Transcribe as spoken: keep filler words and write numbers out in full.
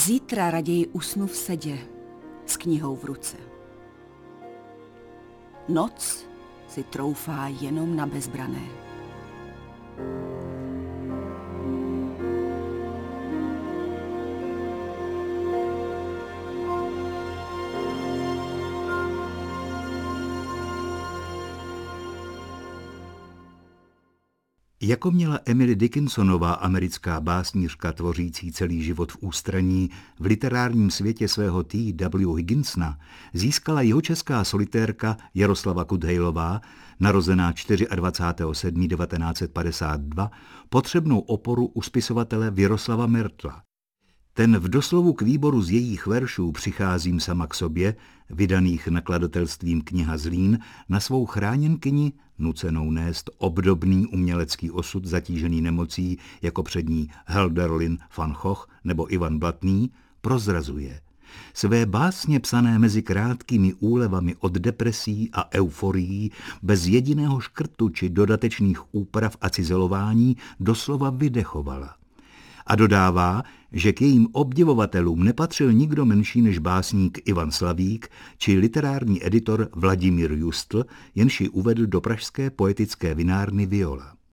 Zítra raději usnu v sedě s knihou v ruce. Noc si troufá jenom na bezbrané. Jako měla Emily Dickinsonová, americká básnířka tvořící celý život v ústraní, v literárním světě svého T W Higginsona, získala jihočeská solitérka Jaroslava Kudhejlová, narozená dvacátého čtvrtého sedmého devatenáct set padesát dva, potřebnou oporu u spisovatele Věroslava Mertla. Ten v doslovu k výboru z jejích veršů Přicházím sama k sobě, vydaných nakladatelstvím Kniha Zlín, na svou chráněnkyni, nucenou nést obdobný umělecký osud zatížený nemocí jako přední Hölderlin van Gogh nebo Ivan Blatný, prozrazuje. Své básně psané mezi krátkými úlevami od depresí a euforií, bez jediného škrtu či dodatečných úprav a cizelování, doslova vydechovala. A dodává, že k jejím obdivovatelům nepatřil nikdo menší než básník Ivan Slavík či literární editor Vladimír Justl, jenž ji uvedl do pražské poetické vinárny Viola.